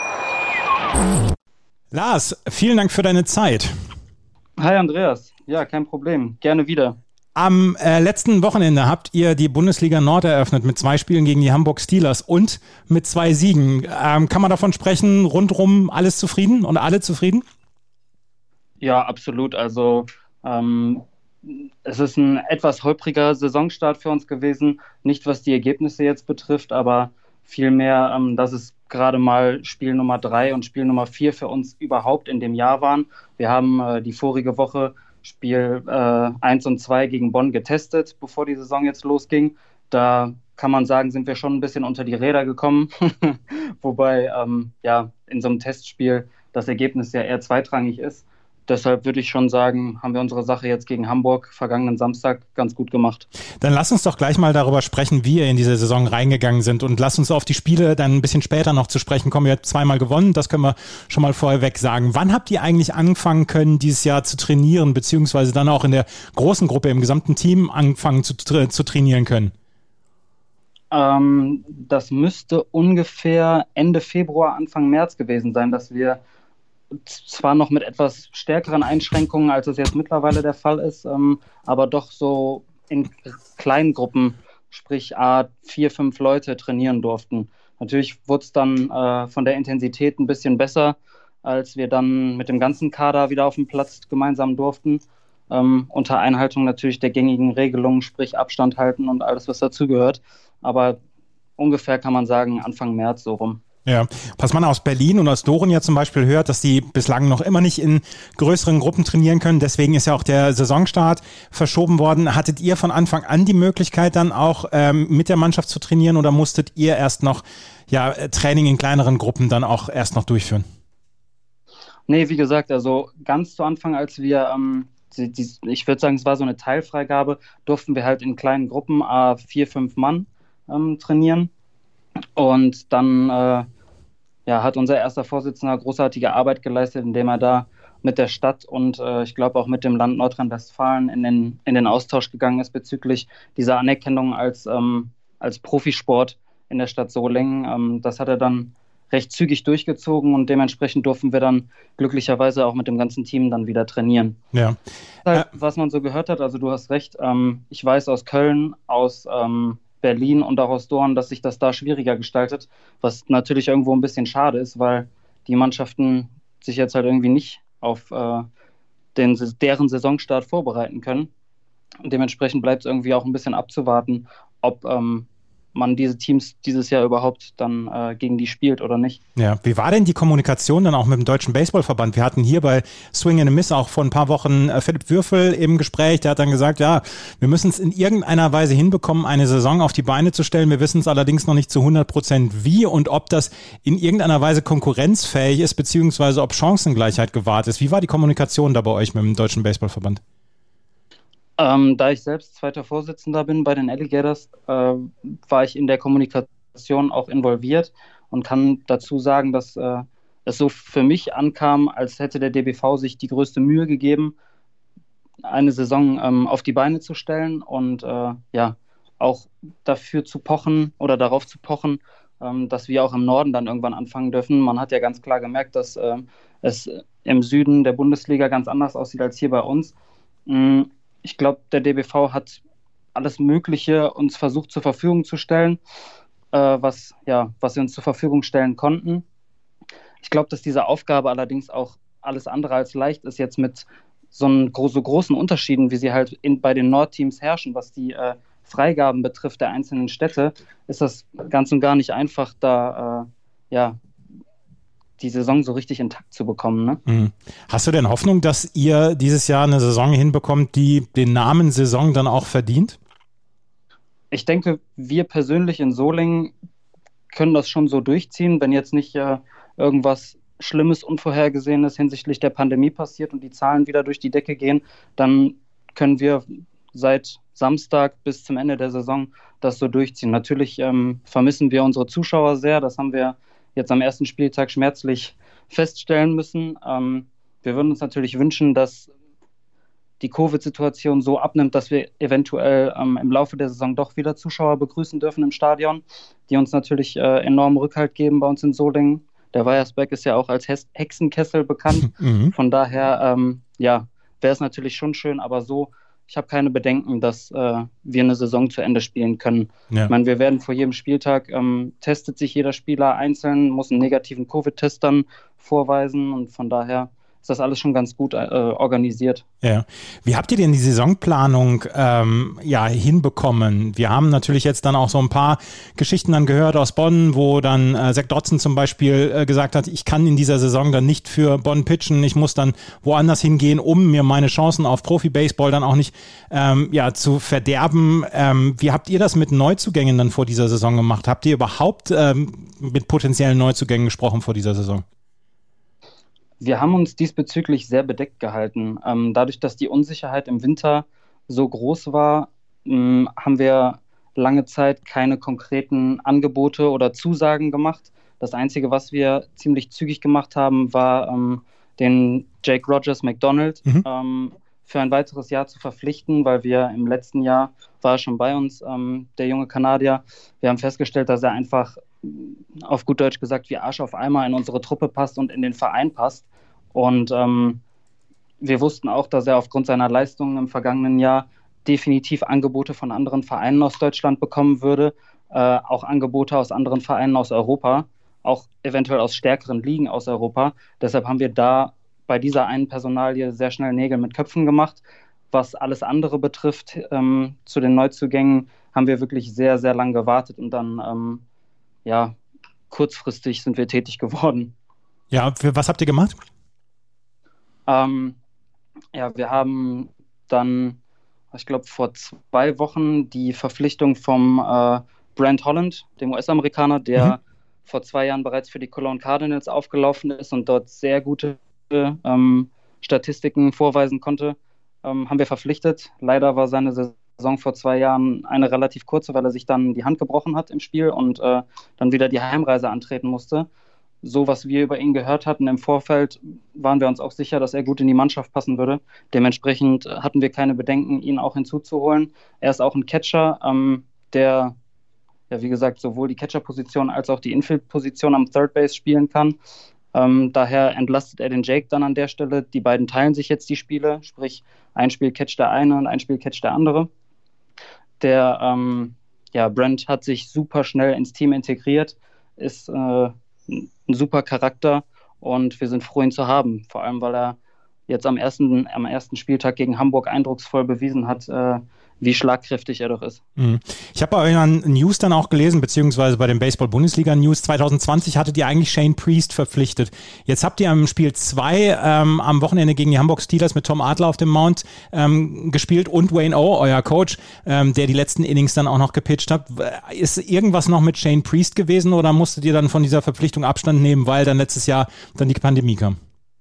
Lars, vielen Dank für deine Zeit. Hi Andreas, ja, kein Problem. Gerne wieder. Am äh, letzten Wochenende habt ihr die Bundesliga Nord eröffnet mit zwei Spielen gegen die Hamburg Steelers und mit zwei Siegen. Ähm, kann man davon sprechen, rundrum alles zufrieden und alle zufrieden? Ja, absolut. Also ähm, es ist ein etwas holpriger Saisonstart für uns gewesen. Nicht, was die Ergebnisse jetzt betrifft, aber vielmehr, ähm, dass es gerade mal Spiel Nummer drei und Spiel Nummer vier für uns überhaupt in dem Jahr waren. Wir haben äh, die vorige Woche Spiel äh, eins und zwei gegen Bonn getestet, bevor die Saison jetzt losging. da kann man sagen, sind wir schon ein bisschen unter die Räder gekommen. Wobei ähm, ja in so einem Testspiel das Ergebnis ja eher zweitrangig ist. Deshalb würde ich schon sagen, haben wir unsere Sache jetzt gegen Hamburg vergangenen Samstag ganz gut gemacht. Dann lass uns doch gleich mal darüber sprechen, wie ihr in diese Saison reingegangen sind, und lass uns auf die Spiele dann ein bisschen später noch zu sprechen kommen. Ihr habt zweimal gewonnen, das können wir schon mal vorweg sagen. Wann habt ihr eigentlich angefangen können, dieses Jahr zu trainieren, beziehungsweise dann auch in der großen Gruppe, im gesamten Team anfangen zu, tra- zu trainieren können? Ähm, das müsste ungefähr Ende Februar, Anfang März gewesen sein, dass wir zwar noch mit etwas stärkeren Einschränkungen, als es jetzt mittlerweile der Fall ist, ähm, aber doch so in kleinen Gruppen, sprich A, vier, fünf Leute trainieren durften. Natürlich wurde es dann äh, von der Intensität ein bisschen besser, als wir dann mit dem ganzen Kader wieder auf dem Platz gemeinsam durften. Ähm, unter Einhaltung natürlich der gängigen Regelungen, sprich Abstand halten und alles, was dazugehört. Aber ungefähr kann man sagen, Anfang März so rum. Ja, was man aus Berlin und aus Doren zum Beispiel hört, dass die bislang noch immer nicht in größeren Gruppen trainieren können. Deswegen ist ja auch der Saisonstart verschoben worden. Hattet ihr von Anfang an die Möglichkeit dann auch ähm, mit der Mannschaft zu trainieren, oder musstet ihr erst noch ja, Training in kleineren Gruppen dann auch erst noch durchführen? Nee, wie gesagt, also ganz zu Anfang, als wir, ähm, die, die, ich würde sagen, es war so eine Teilfreigabe, durften wir halt in kleinen Gruppen, äh, vier, fünf Mann ähm, trainieren. Und dann äh, ja, hat unser erster Vorsitzender großartige Arbeit geleistet, indem er da mit der Stadt und äh, ich glaube auch mit dem Land Nordrhein-Westfalen in den, in den Austausch gegangen ist bezüglich dieser Anerkennung als, ähm, als Profisport in der Stadt Solingen. Ähm, das hat er dann recht zügig durchgezogen und dementsprechend durften wir dann glücklicherweise auch mit dem ganzen Team dann wieder trainieren. Ja. Halt, was man so gehört hat, also du hast recht, ähm, ich weiß aus Köln, aus ähm, Berlin und auch aus Doren, dass sich das da schwieriger gestaltet, was natürlich irgendwo ein bisschen schade ist, weil die Mannschaften sich jetzt halt irgendwie nicht auf äh, den, deren Saisonstart vorbereiten können. Und dementsprechend bleibt es irgendwie auch ein bisschen abzuwarten, ob ähm, man diese Teams dieses Jahr überhaupt dann äh, gegen die spielt oder nicht. Ja, wie war denn die Kommunikation dann auch mit dem Deutschen Baseballverband? Wir hatten hier bei Swing and a Miss auch vor ein paar Wochen äh, Philipp Würfel im Gespräch, der hat dann gesagt, ja, wir müssen es in irgendeiner Weise hinbekommen, eine Saison auf die Beine zu stellen. Wir wissen es allerdings noch nicht zu hundert Prozent wie und ob das in irgendeiner Weise konkurrenzfähig ist, beziehungsweise ob Chancengleichheit gewahrt ist. Wie war die Kommunikation da bei euch mit dem Deutschen Baseballverband? Ähm, da ich selbst zweiter Vorsitzender bin bei den Alligators, äh, war ich in der Kommunikation auch involviert und kann dazu sagen, dass äh, es so für mich ankam, als hätte der D B V sich die größte Mühe gegeben, eine Saison ähm, auf die Beine zu stellen und äh, ja auch dafür zu pochen oder darauf zu pochen, ähm, dass wir auch im Norden dann irgendwann anfangen dürfen. Man hat ja ganz klar gemerkt, dass äh, es im Süden der Bundesliga ganz anders aussieht als hier bei uns. Mhm. Ich glaube, der D B V hat alles Mögliche uns versucht zur Verfügung zu stellen, äh, was, ja, was sie uns zur Verfügung stellen konnten. Ich glaube, dass diese Aufgabe allerdings auch alles andere als leicht ist, jetzt mit so, einen, so großen Unterschieden, wie sie halt in, bei den Nordteams herrschen, was die äh, Freigaben betrifft der einzelnen Städte, ist das ganz und gar nicht einfach, da äh, ja, die Saison so richtig intakt zu bekommen. Ne? Mhm. Hast du denn Hoffnung, dass ihr dieses Jahr eine Saison hinbekommt, die den Namen Saison dann auch verdient? Ich denke, wir persönlich in Solingen können das schon so durchziehen, wenn jetzt nicht äh, irgendwas Schlimmes, Unvorhergesehenes hinsichtlich der Pandemie passiert und die Zahlen wieder durch die Decke gehen, dann können wir seit Samstag bis zum Ende der Saison das so durchziehen. Natürlich ähm, vermissen wir unsere Zuschauer sehr, das haben wir jetzt am ersten Spieltag schmerzlich feststellen müssen. Ähm, wir würden uns natürlich wünschen, dass die Covid-Situation so abnimmt, dass wir eventuell ähm, im Laufe der Saison doch wieder Zuschauer begrüßen dürfen im Stadion, die uns natürlich äh, enormen Rückhalt geben bei uns in Solingen. Der Weiersberg ist ja auch als Hes- Hexenkessel bekannt. Mhm. Von daher ähm, ja, wäre es natürlich schon schön, aber so, ich habe keine Bedenken, dass äh, wir eine Saison zu Ende spielen können. Ja. Ich meine, wir werden vor jedem Spieltag, ähm, testet sich jeder Spieler einzeln, muss einen negativen Covid-Test dann vorweisen und von daher ist das alles schon ganz gut äh, organisiert. Ja. Wie habt ihr denn die Saisonplanung ähm, ja, hinbekommen? Wir haben natürlich jetzt dann auch so ein paar Geschichten dann gehört aus Bonn, wo dann äh, Zach Dodson zum Beispiel äh, gesagt hat, ich kann in dieser Saison dann nicht für Bonn pitchen, ich muss dann woanders hingehen, um mir meine Chancen auf Profi-Baseball dann auch nicht ähm, ja, zu verderben. Ähm, wie habt ihr das mit Neuzugängen dann vor dieser Saison gemacht? Habt ihr überhaupt ähm, mit potenziellen Neuzugängen gesprochen vor dieser Saison? Wir haben uns diesbezüglich sehr bedeckt gehalten. Ähm, dadurch, dass die Unsicherheit im Winter so groß war, ähm, haben wir lange Zeit keine konkreten Angebote oder Zusagen gemacht. Das Einzige, was wir ziemlich zügig gemacht haben, war ähm, den Jake Rogers McDonald mhm. ähm, für ein weiteres Jahr zu verpflichten, weil wir im letzten Jahr, war er schon bei uns, ähm, der junge Kanadier, wir haben festgestellt, dass er einfach auf gut Deutsch gesagt wie Arsch auf Eimer in unsere Truppe passt und in den Verein passt. Und ähm, wir wussten auch, dass er aufgrund seiner Leistungen im vergangenen Jahr definitiv Angebote von anderen Vereinen aus Deutschland bekommen würde, äh, auch Angebote aus anderen Vereinen aus Europa, auch eventuell aus stärkeren Ligen aus Europa. Deshalb haben wir da bei dieser einen Personalie sehr schnell Nägel mit Köpfen gemacht. Was alles andere betrifft, ähm, zu den Neuzugängen, haben wir wirklich sehr, sehr lang gewartet und dann ähm, ja, kurzfristig sind wir tätig geworden. Ja, für was habt ihr gemacht? Ähm, ja, wir haben dann, ich glaube, vor zwei Wochen die Verpflichtung vom äh, Brent Holland, dem U S-Amerikaner, der mhm. vor zwei Jahren bereits für die Cologne Cardinals aufgelaufen ist und dort sehr gute ähm, Statistiken vorweisen konnte, ähm, haben wir verpflichtet. Leider war seine Saison Saison vor zwei Jahren eine relativ kurze, weil er sich dann die Hand gebrochen hat im Spiel und äh, dann wieder die Heimreise antreten musste. So, was wir über ihn gehört hatten im Vorfeld, waren wir uns auch sicher, dass er gut in die Mannschaft passen würde. Dementsprechend hatten wir keine Bedenken, ihn auch hinzuzuholen. Er ist auch ein Catcher, ähm, der, ja, wie gesagt, sowohl die Catcher-Position als auch die Infield-Position am Third Base spielen kann. Ähm, daher entlastet er den Jake dann an der Stelle. Die beiden teilen sich jetzt die Spiele, sprich ein Spiel catcht der eine und ein Spiel catcht der andere. Der ähm, ja, Brent hat sich super schnell ins Team integriert, ist äh, ein super Charakter und wir sind froh, ihn zu haben. Vor allem, weil er jetzt am ersten, am ersten Spieltag gegen Hamburg eindrucksvoll bewiesen hat, äh, wie schlagkräftig er doch ist. Ich habe bei euren News dann auch gelesen, beziehungsweise bei den Baseball-Bundesliga-News, zwanzig zwanzig hattet ihr eigentlich Shane Priest verpflichtet. Jetzt habt ihr im Spiel zwei ähm, am Wochenende gegen die Hamburg Steelers mit Tom Adler auf dem Mount ähm, gespielt und Wayne O, euer Coach, ähm, der die letzten Innings dann auch noch gepitcht hat. Ist irgendwas noch mit Shane Priest gewesen oder musstet ihr dann von dieser Verpflichtung Abstand nehmen, weil dann letztes Jahr dann die Pandemie kam?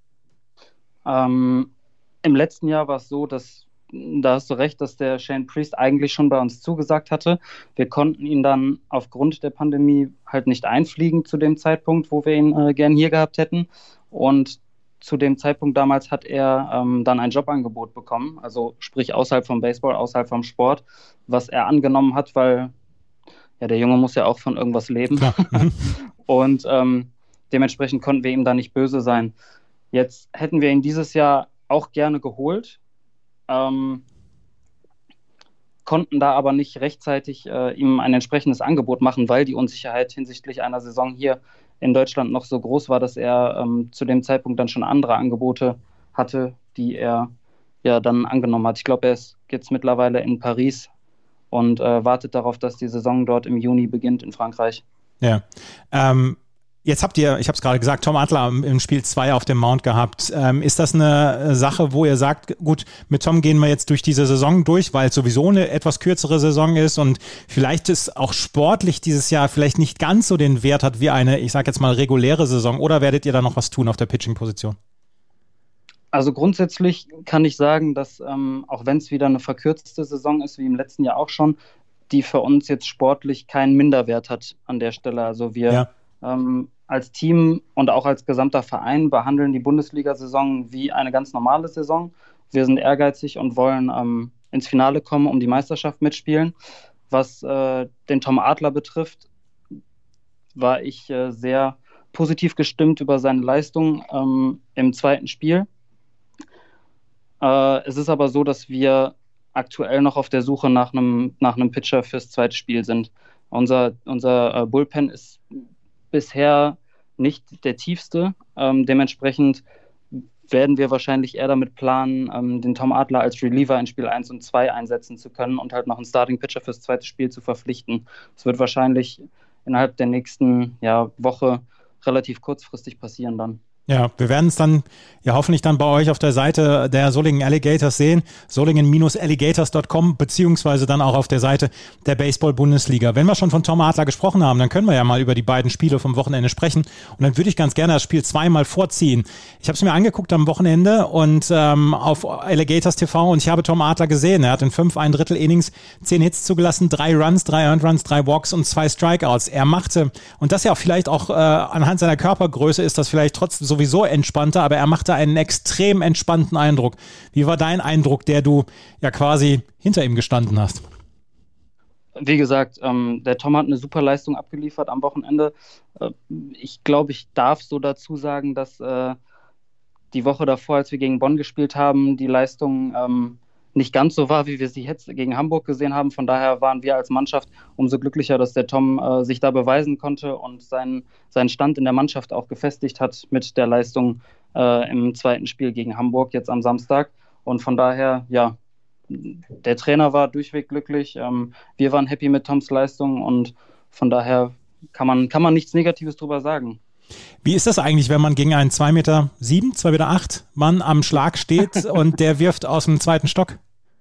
Ähm, im letzten Jahr war es so, dass da hast du recht, dass der Shane Priest eigentlich schon bei uns zugesagt hatte. Wir konnten ihn dann aufgrund der Pandemie halt nicht einfliegen zu dem Zeitpunkt, wo wir ihn äh, gern hier gehabt hätten. Und zu dem Zeitpunkt damals hat er ähm, dann ein Jobangebot bekommen, also sprich außerhalb vom Baseball, außerhalb vom Sport, was er angenommen hat, weil ja, der Junge muss ja auch von irgendwas leben. Und ähm, dementsprechend konnten wir ihm da nicht böse sein. Jetzt hätten wir ihn dieses Jahr auch gerne geholt, Ähm, konnten da aber nicht rechtzeitig äh, ihm ein entsprechendes Angebot machen, weil die Unsicherheit hinsichtlich einer Saison hier in Deutschland noch so groß war, dass er ähm, zu dem Zeitpunkt dann schon andere Angebote hatte, die er ja dann angenommen hat. Ich glaube, er ist jetzt mittlerweile in Paris und äh, wartet darauf, dass die Saison dort im Juni beginnt in Frankreich. Ja, ähm jetzt habt ihr, ich habe es gerade gesagt, Tom Adler im Spiel zwei auf dem Mount gehabt. Ähm, ist das eine Sache, wo ihr sagt, gut, mit Tom gehen wir jetzt durch diese Saison durch, weil es sowieso eine etwas kürzere Saison ist und vielleicht ist auch sportlich dieses Jahr vielleicht nicht ganz so den Wert hat wie eine, ich sage jetzt mal, reguläre Saison, oder werdet ihr da noch was tun auf der Pitching-Position? Also grundsätzlich kann ich sagen, dass ähm, auch wenn es wieder eine verkürzte Saison ist, wie im letzten Jahr auch schon, die für uns jetzt sportlich keinen Minderwert hat an der Stelle. Also wir ja. ähm, als Team und auch als gesamter Verein behandeln die Bundesliga-Saison wie eine ganz normale Saison. Wir sind ehrgeizig und wollen ähm, ins Finale kommen, um die Meisterschaft mitspielen. Was äh, den Tom Adler betrifft, war ich äh, sehr positiv gestimmt über seine Leistung ähm, im zweiten Spiel. Äh, es ist aber so, dass wir aktuell noch auf der Suche nach einem nach einem Pitcher fürs zweite Spiel sind. Unser, unser äh, Bullpen ist bisher nicht der tiefste. Ähm, dementsprechend werden wir wahrscheinlich eher damit planen, ähm, den Tom Adler als Reliever in Spiel eins und zwei einsetzen zu können und halt noch einen Starting-Pitcher fürs zweite Spiel zu verpflichten. Das wird wahrscheinlich innerhalb der nächsten ja, Woche relativ kurzfristig passieren dann. Ja, wir werden es dann ja hoffentlich dann bei euch auf der Seite der Solingen Alligators sehen, solingen Bindestrich alligators Punkt com, beziehungsweise dann auch auf der Seite der Baseball-Bundesliga. Wenn wir schon von Tom Adler gesprochen haben, dann können wir ja mal über die beiden Spiele vom Wochenende sprechen und dann würde ich ganz gerne das Spiel zweimal vorziehen. Ich habe es mir angeguckt am Wochenende und ähm, auf Alligators T V und ich habe Tom Adler gesehen. Er hat in fünf, ein Drittel Innings, zehn Hits zugelassen, drei Runs, drei Earned Runs, drei Walks und zwei Strikeouts. Er machte, und das ja auch vielleicht auch äh, anhand seiner Körpergröße ist das vielleicht trotzdem sowieso entspannter, aber er machte einen extrem entspannten Eindruck. Wie war dein Eindruck, der du ja quasi hinter ihm gestanden hast? Wie gesagt, ähm, der Tom hat eine super Leistung abgeliefert am Wochenende. Äh, ich glaube, ich darf so dazu sagen, dass äh, die Woche davor, als wir gegen Bonn gespielt haben, die Leistung ähm, nicht ganz so war, wie wir sie jetzt gegen Hamburg gesehen haben. Von daher waren wir als Mannschaft umso glücklicher, dass der Tom äh, sich da beweisen konnte und seinen, seinen Stand in der Mannschaft auch gefestigt hat mit der Leistung äh, im zweiten Spiel gegen Hamburg jetzt am Samstag. Und von daher, ja, der Trainer war durchweg glücklich. Ähm, wir waren happy mit Toms Leistung und von daher kann man, kann man nichts Negatives drüber sagen. Wie ist das eigentlich, wenn man gegen einen zwei Meter sieben, zwei Meter acht Mann am Schlag steht und der wirft aus dem zweiten Stock?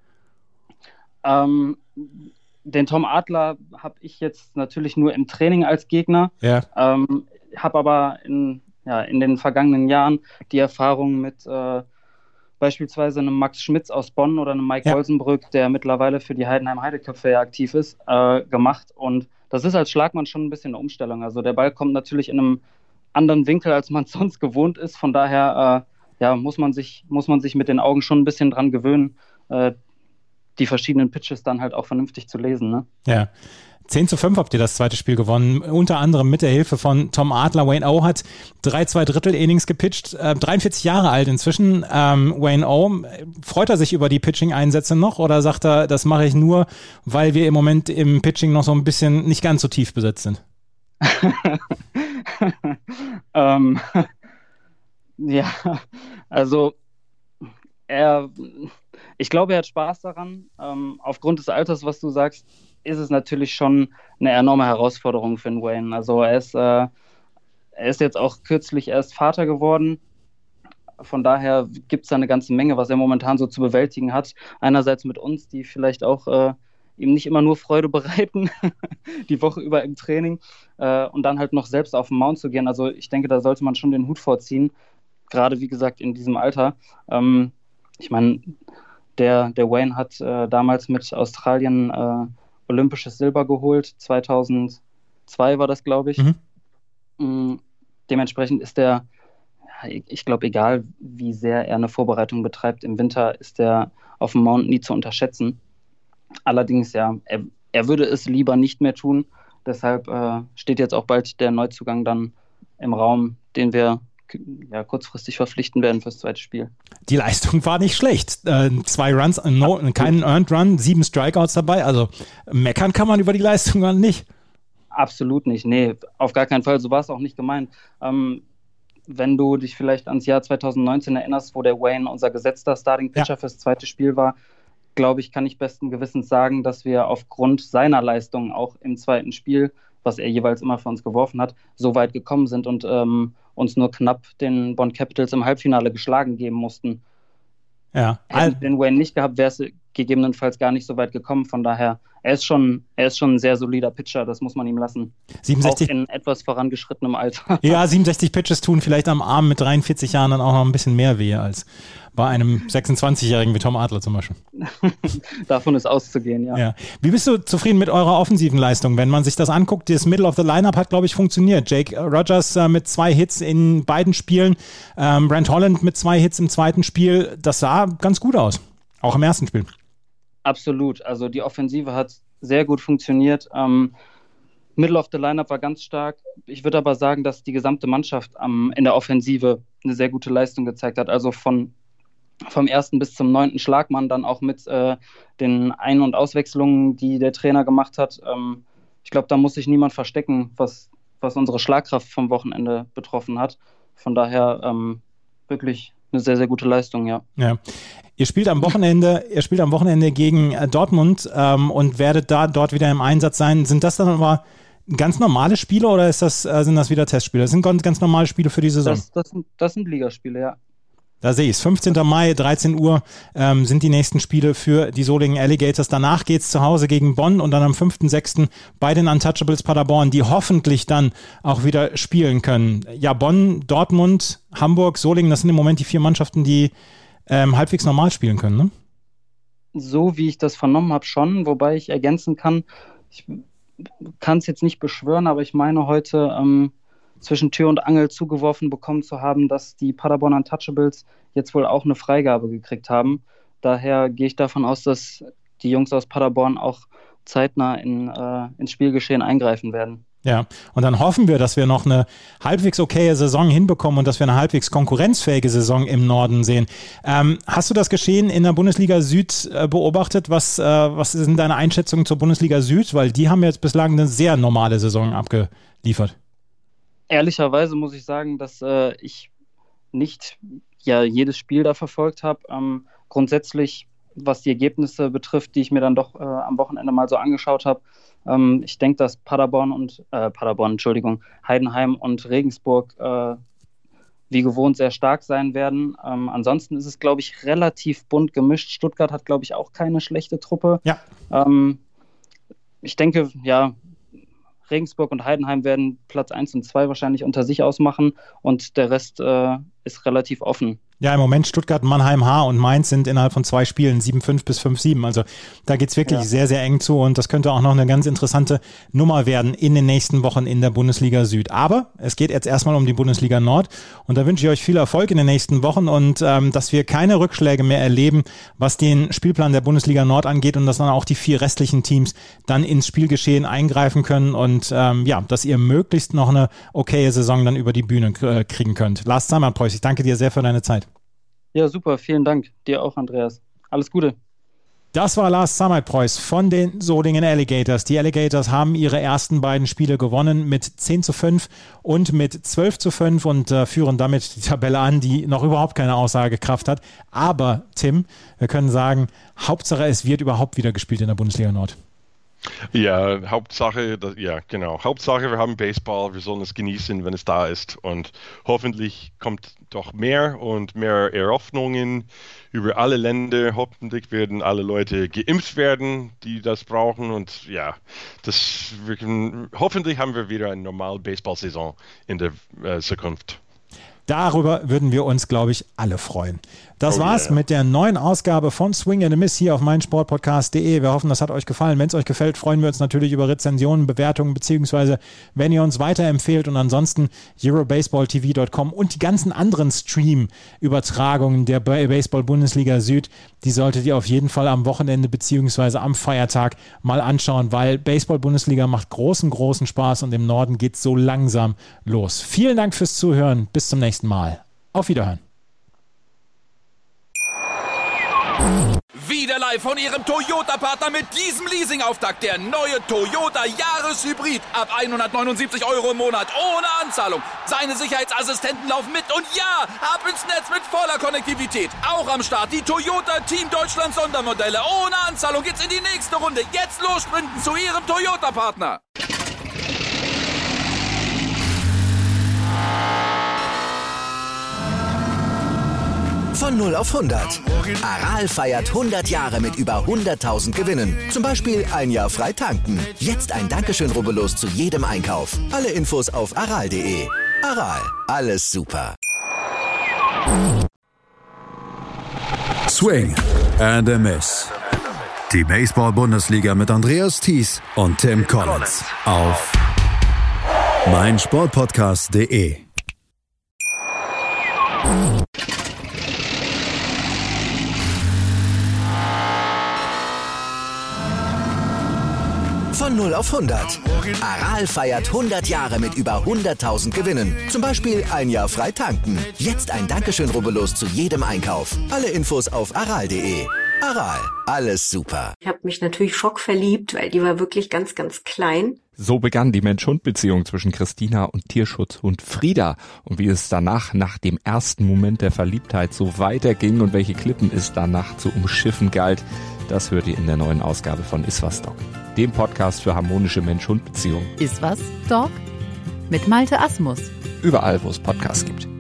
Ähm, den Tom Adler habe ich jetzt natürlich nur im Training als Gegner. Ja. Ähm, habe aber in, ja, in den vergangenen Jahren die Erfahrung mit äh, beispielsweise einem Max Schmitz aus Bonn oder einem Mike ja. Bolsenbrück, der mittlerweile für die Heidenheim-Heideköpfe ja aktiv ist, äh, gemacht. Und das ist als Schlagmann schon ein bisschen eine Umstellung. Also der Ball kommt natürlich in einem anderen Winkel, als man es sonst gewohnt ist. Von daher äh, ja, muss man sich, muss man sich mit den Augen schon ein bisschen dran gewöhnen, äh, die verschiedenen Pitches dann halt auch vernünftig zu lesen. Ne? Ja. zehn zu fünf habt ihr das zweite Spiel gewonnen, unter anderem mit der Hilfe von Tom Adler. Wayne O hat drei, zwei Drittel Innings gepitcht, äh, dreiundvierzig Jahre alt inzwischen. Ähm, Wayne O, freut er sich über die Pitching-Einsätze noch oder sagt er, das mache ich nur, weil wir im Moment im Pitching noch so ein bisschen nicht ganz so tief besetzt sind? ähm, ja, also er, ich glaube, er hat Spaß daran. Ähm, aufgrund des Alters, was du sagst, ist es natürlich schon eine enorme Herausforderung für den Wayne. Also er ist, äh, er ist jetzt auch kürzlich erst Vater geworden. Von daher gibt es da eine ganze Menge, was er momentan so zu bewältigen hat. Einerseits mit uns, die vielleicht auch äh, ihm nicht immer nur Freude bereiten, die Woche über im Training, äh, und dann halt noch selbst auf den Mount zu gehen. Also ich denke, da sollte man schon den Hut vorziehen, gerade wie gesagt in diesem Alter. Ähm, ich meine, der, der Wayne hat äh, damals mit Australien äh, olympisches Silber geholt, zweitausendzwei war das, glaube ich. Mhm. Mhm. Dementsprechend ist der, ich glaube, egal wie sehr er eine Vorbereitung betreibt, im Winter ist der auf dem Mount nie zu unterschätzen. Allerdings, ja, er, er würde es lieber nicht mehr tun. Deshalb äh, steht jetzt auch bald der Neuzugang dann im Raum, den wir ja, kurzfristig verpflichten werden fürs zweite Spiel. Die Leistung war nicht schlecht. Äh, zwei Runs, no, keinen Earned Run, sieben Strikeouts dabei. Also meckern kann man über die Leistung gar nicht. Absolut nicht. Nee, auf gar keinen Fall. So war es auch nicht gemeint. Ähm, wenn du dich vielleicht ans Jahr zweitausendneunzehn erinnerst, wo der Wayne unser gesetzter Starting-Pitcher ja. fürs zweite Spiel war, glaube ich, kann ich besten Gewissens sagen, dass wir aufgrund seiner Leistung auch im zweiten Spiel, was er jeweils immer für uns geworfen hat, so weit gekommen sind und ähm, uns nur knapp den Bonn Capitals im Halbfinale geschlagen geben mussten. Ja. Hätten wir den Wayne nicht gehabt, wäre es gegebenenfalls gar nicht so weit gekommen. Von daher, er ist schon, er ist schon ein sehr solider Pitcher, das muss man ihm lassen. siebenundsechzig Auch in etwas vorangeschrittenem Alter. Ja, siebenundsechzig Pitches tun vielleicht am Arm mit dreiundvierzig Jahren dann auch noch ein bisschen mehr weh als bei einem sechsundzwanzigjährigen wie Tom Adler zum Beispiel. Davon ist auszugehen, ja. ja. Wie bist du zufrieden mit eurer offensiven Leistung? Wenn man sich das anguckt, das Middle of the Lineup hat, glaube ich, funktioniert. Jake Rogers äh, mit zwei Hits in beiden Spielen, ähm, Brent Holland mit zwei Hits im zweiten Spiel, das sah ganz gut aus, auch im ersten Spiel. Absolut, also die Offensive hat sehr gut funktioniert. Ähm, Middle of the Lineup war ganz stark. Ich würde aber sagen, dass die gesamte Mannschaft ähm, in der Offensive eine sehr gute Leistung gezeigt hat. Also von vom ersten bis zum neunten Schlagmann, dann auch mit äh, den Ein- und Auswechslungen, die der Trainer gemacht hat. Ähm, ich glaube, da muss sich niemand verstecken, was, was unsere Schlagkraft vom Wochenende betroffen hat. Von daher ähm, wirklich eine sehr, sehr gute Leistung, ja. Ja. Ihr spielt am Wochenende, ihr spielt am Wochenende gegen äh, Dortmund ähm, und werdet da dort wieder im Einsatz sein. Sind das dann aber ganz normale Spiele oder ist das, äh, sind das wieder Testspiele? Das sind ganz, ganz normale Spiele für die Saison. Das, das, sind, das sind Ligaspiele, ja. Da sehe ich es. fünfzehnten Mai, dreizehn Uhr ähm, sind die nächsten Spiele für die Solingen Alligators. Danach geht es zu Hause gegen Bonn und dann am fünften sechsten bei den Untouchables Paderborn, die hoffentlich dann auch wieder spielen können. Ja, Bonn, Dortmund, Hamburg, Solingen, das sind im Moment die vier Mannschaften, die ähm, halbwegs normal spielen können, ne? So wie ich das vernommen habe, schon. Wobei ich ergänzen kann, ich kann es jetzt nicht beschwören, aber ich meine heute ähm, zwischen Tür und Angel zugeworfen bekommen zu haben, dass die Paderborn Untouchables jetzt wohl auch eine Freigabe gekriegt haben. Daher gehe ich davon aus, dass die Jungs aus Paderborn auch zeitnah in, äh, ins Spielgeschehen eingreifen werden. Ja, und dann hoffen wir, dass wir noch eine halbwegs okaye Saison hinbekommen und dass wir eine halbwegs konkurrenzfähige Saison im Norden sehen. Ähm, hast du das Geschehen in der Bundesliga Süd äh, beobachtet? Was, äh, was sind deine Einschätzungen zur Bundesliga Süd? Weil die haben jetzt bislang eine sehr normale Saison abgeliefert. Ehrlicherweise muss ich sagen, dass äh, ich nicht ja, jedes Spiel da verfolgt habe. Ähm, grundsätzlich, was die Ergebnisse betrifft, die ich mir dann doch äh, am Wochenende mal so angeschaut habe, ähm, ich denke, dass Paderborn und äh, Paderborn, Entschuldigung, Heidenheim und Regensburg äh, wie gewohnt sehr stark sein werden. Ähm, ansonsten ist es, glaube ich, relativ bunt gemischt. Stuttgart hat, glaube ich, auch keine schlechte Truppe. Ja. Ähm, ich denke, ja, Regensburg und Heidenheim werden Platz eins und zwei wahrscheinlich unter sich ausmachen und der Rest äh, ist relativ offen. Ja, im Moment Stuttgart, Mannheim, Haar und Mainz sind innerhalb von zwei Spielen sieben fünf bis fünf sieben. Also da geht's wirklich ja. sehr, sehr eng zu und das könnte auch noch eine ganz interessante Nummer werden in den nächsten Wochen in der Bundesliga Süd. Aber es geht jetzt erstmal um die Bundesliga Nord und da wünsche ich euch viel Erfolg in den nächsten Wochen und ähm, dass wir keine Rückschläge mehr erleben, was den Spielplan der Bundesliga Nord angeht und dass dann auch die vier restlichen Teams dann ins Spielgeschehen eingreifen können und ähm, ja, dass ihr möglichst noch eine okaye Saison dann über die Bühne äh, kriegen könnt. Lars Samerpreuß, ich danke dir sehr für deine Zeit. Ja, super. Vielen Dank. Dir auch, Andreas. Alles Gute. Das war Lars Samerpreuß von den Solingen Alligators. Die Alligators haben ihre ersten beiden Spiele gewonnen mit zehn zu fünf und mit zwölf zu fünf und äh, führen damit die Tabelle an, die noch überhaupt keine Aussagekraft hat. Aber, Tim, wir können sagen, Hauptsache es wird überhaupt wieder gespielt in der Bundesliga Nord. Ja, Hauptsache, das, ja, genau. Hauptsache, wir haben Baseball, wir sollen es genießen, wenn es da ist. Und hoffentlich kommt doch mehr und mehr Eröffnungen über alle Länder. Hoffentlich werden alle Leute geimpft werden, die das brauchen. Und ja, das, wir können, hoffentlich haben wir wieder eine normale Baseball-Saison in der äh, Zukunft. Darüber würden wir uns, glaube ich, alle freuen. Das oh war's yeah. mit der neuen Ausgabe von Swing and a Miss hier auf meinsportpodcast punkt de. Wir hoffen, das hat euch gefallen. Wenn es euch gefällt, freuen wir uns natürlich über Rezensionen, Bewertungen, beziehungsweise wenn ihr uns weiterempfehlt und ansonsten eurobaseball t v punkt com und die ganzen anderen Stream-Übertragungen der Baseball-Bundesliga Süd, die solltet ihr auf jeden Fall am Wochenende beziehungsweise am Feiertag mal anschauen, weil Baseball-Bundesliga macht großen, großen Spaß und im Norden geht's so langsam los. Vielen Dank fürs Zuhören. Bis zum nächsten Mal. Auf Wiederhören. Wieder live von Ihrem Toyota-Partner mit diesem Leasing-Auftakt. Der neue Toyota Jahreshybrid. Ab hundertneunundsiebzig Euro im Monat. Ohne Anzahlung. Seine Sicherheitsassistenten laufen mit. Und ja, ab ins Netz mit voller Konnektivität. Auch am Start die Toyota Team Deutschland Sondermodelle. Ohne Anzahlung geht's in die nächste Runde. Jetzt los sprinten zu Ihrem Toyota-Partner. Von null auf hundert. Aral feiert hundert Jahre mit über hunderttausend Gewinnen. Zum Beispiel ein Jahr frei tanken. Jetzt ein Dankeschön, rubbellos zu jedem Einkauf. Alle Infos auf aral punkt de. Aral, alles super. Swing and a Miss. Die Baseball-Bundesliga mit Andreas Thies und Tim Collins auf meinsportpodcast punkt de. Von null auf hundert. Aral feiert hundert Jahre mit über hunderttausend Gewinnen. Zum Beispiel ein Jahr frei tanken. Jetzt ein Dankeschön, rubbellos zu jedem Einkauf. Alle Infos auf aral punkt de. Aral, alles super. Ich habe mich natürlich schockverliebt, weil die war wirklich ganz, ganz klein. So begann die Mensch-Hund-Beziehung zwischen Christina und Tierschutzhund Frieda. Und wie es danach, nach dem ersten Moment der Verliebtheit, so weiterging und welche Klippen es danach zu umschiffen galt, das hört ihr in der neuen Ausgabe von Iswas Dog, dem Podcast für harmonische Mensch-Hund-Beziehungen. Iswas Dog mit Malte Asmus. Überall, wo es Podcasts gibt.